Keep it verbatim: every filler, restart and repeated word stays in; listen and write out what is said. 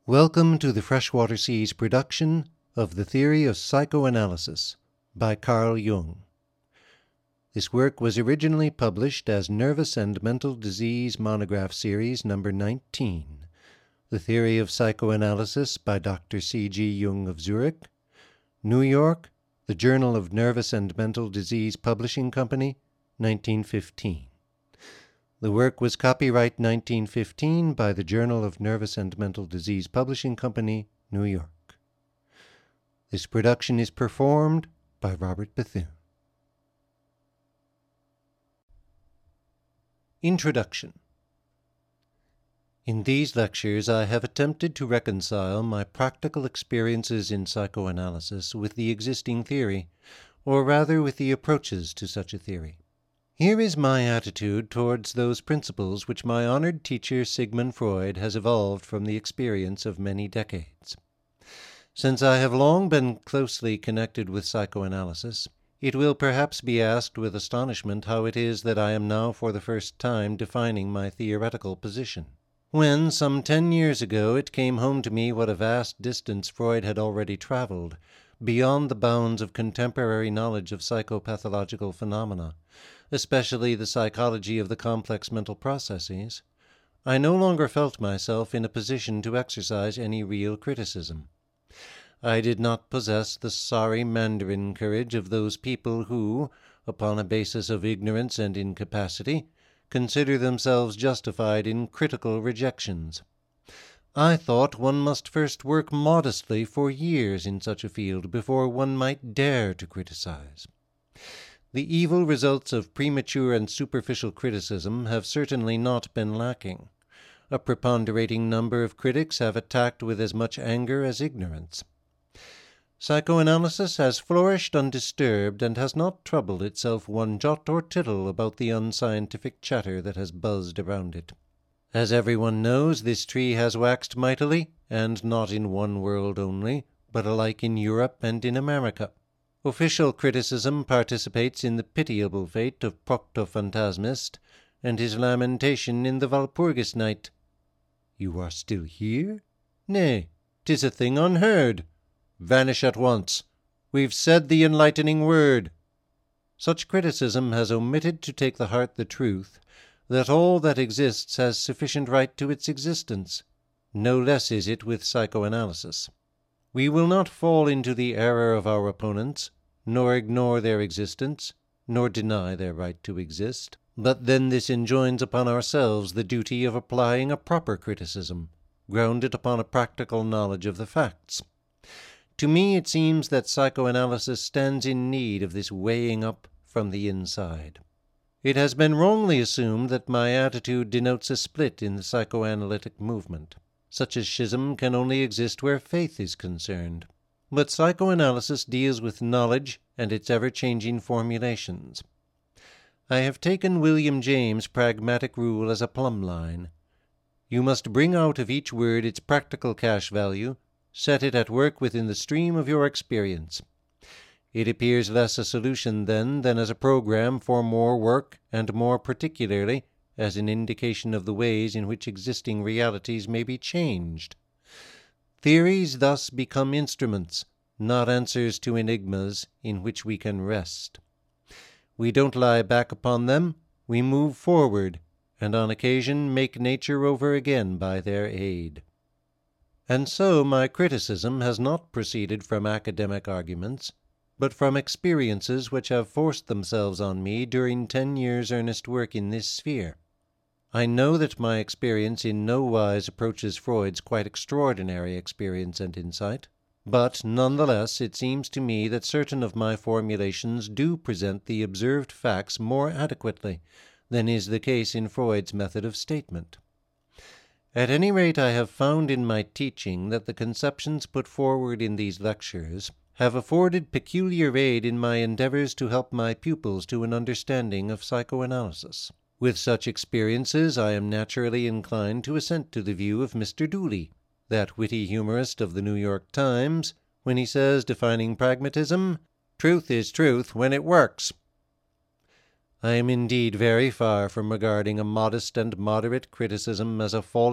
Welcome to the Freshwater Seas production of The Theory of Psychoanalysis by Carl Jung. This work was originally published as Nervous and Mental Disease Monograph Series number nineteen, The Theory of Psychoanalysis by Doctor C G Jung of Zurich, New York, The Journal of Nervous and Mental Disease Publishing Company, nineteen fifteen. The work was copyright nineteen fifteen by the Journal of Nervous and Mental Disease Publishing Company, New York. This production is performed by Robert Bethune. Introduction. In these lectures, I have attempted to reconcile my practical experiences in psychoanalysis with the existing theory, or rather with the approaches to such a theory. Here is my attitude towards those principles which my honored teacher Sigmund Freud has evolved from the experience of many decades. Since I have long been closely connected with psychoanalysis, it will perhaps be asked with astonishment how it is that I am now for the first time defining my theoretical position. When, some ten years ago, it came home to me what a vast distance Freud had already traveled, beyond the bounds of contemporary knowledge of psychopathological phenomena, especially the psychology of the complex mental processes, I no longer felt myself in a position to exercise any real criticism. I did not possess the sorry mandarin courage of those people who, upon a basis of ignorance and incapacity, consider themselves justified in critical rejections. I thought one must first work modestly for years in such a field before one might dare to criticize. The evil results of premature and superficial criticism have certainly not been lacking. A preponderating number of critics have attacked with as much anger as ignorance. Psychoanalysis has flourished undisturbed and has not troubled itself one jot or tittle about the unscientific chatter that has buzzed around it. As everyone knows, this tree has waxed mightily, and not in one world only, but alike in Europe and in America. Official criticism participates in the pitiable fate of Proctophantasmist and his lamentation in the Walpurgis Night. You are still here? Nay, 'tis a thing unheard. Vanish at once. We've said the enlightening word. Such criticism has omitted to take to heart the truth that all that exists has sufficient right to its existence. No less is it with psychoanalysis. We will not fall into the error of our opponents, nor ignore their existence, nor deny their right to exist. But then this enjoins upon ourselves the duty of applying a proper criticism, grounded upon a practical knowledge of the facts. To me it seems that psychoanalysis stands in need of this weighing up from the inside. It has been wrongly assumed that my attitude denotes a split in the psychoanalytic movement. Such a schism can only exist where faith is concerned. But psychoanalysis deals with knowledge and its ever-changing formulations. I have taken William James' pragmatic rule as a plumb line. You must bring out of each word its practical cash value, set it at work within the stream of your experience. It appears less a solution then than as a program for more work, and more particularly as an indication of the ways in which existing realities may be changed. Theories thus become instruments, not answers to enigmas in which we can rest. We don't lie back upon them, we move forward, and on occasion make nature over again by their aid. And so my criticism has not proceeded from academic arguments, but from experiences which have forced themselves on me during ten years' earnest work in this sphere. I know that my experience in no wise approaches Freud's quite extraordinary experience and insight, but none the less it seems to me that certain of my formulations do present the observed facts more adequately than is the case in Freud's method of statement. At any rate, I have found in my teaching that the conceptions put forward in these lectures have afforded peculiar aid in my endeavors to help my pupils to an understanding of psychoanalysis. With such experiences, I am naturally inclined to assent to the view of Mister Dooley, that witty humorist of the New York Times, when he says, defining pragmatism, "Truth is truth when it works." I am indeed very far from regarding a modest and moderate criticism as a falling